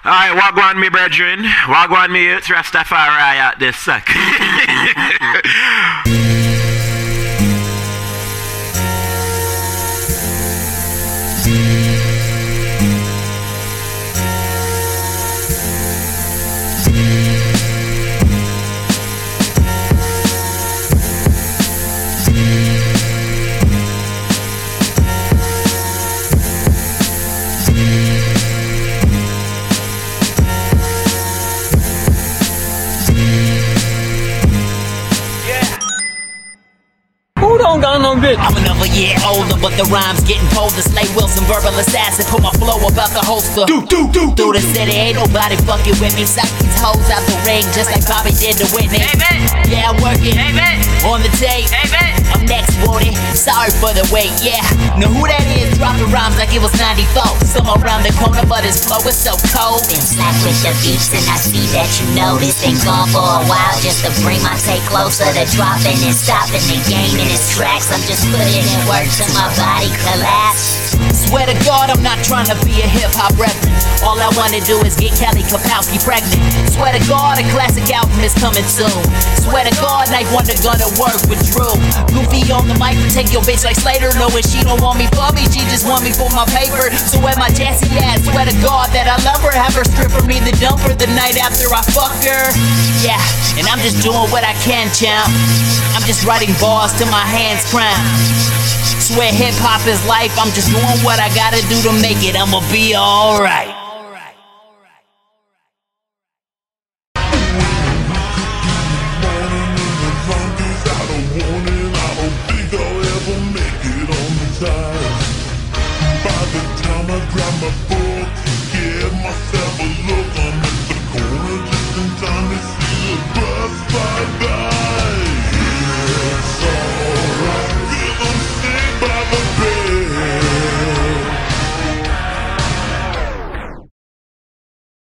Alright, wagwan me brethren, wagwan me youth, Rastafari at this suck. Who don't got no bitch? I'm another year older, but the rhymes getting colder. Slay Wilson, verbal assassin, put my flow about the holster. Through the city, ain't nobody fucking with me. Suck these hoes out the ring, just like Bobby did to Whitney. Amen. Yeah, I'm working on the tape. Amen. I'm next, Woody. Sorry for the wait, yeah. Know who that is? Dropping rhymes like it was 94. Somewhere around the corner, but his flow is so cold. Been slack with the beats, and I see that you know this. Been gone for a while, just to bring my take closer to dropping and stopping the game in its tracks. I'm just putting in work till my body collapse. Swear to God, I'm not trying to be a hip-hop reverend. All I wanna do is get Kelly Kapowski pregnant. Swear to God, a classic album is coming soon. Swear to God, Knife Wonder gonna work with Drew. Goofy on the mic, take your bitch like Slater. Knowing she don't want me for me, she just want me for my paper. So where my Jessie at? Swear to God that I love her. Have her strip for me the dumper the night after I fuck her. Yeah, and I'm just doing what I can, champ. I'm just writing bars till my hands cramp. Swear hip hop is life, I'm just doing what I gotta do to make it. I'ma be alright.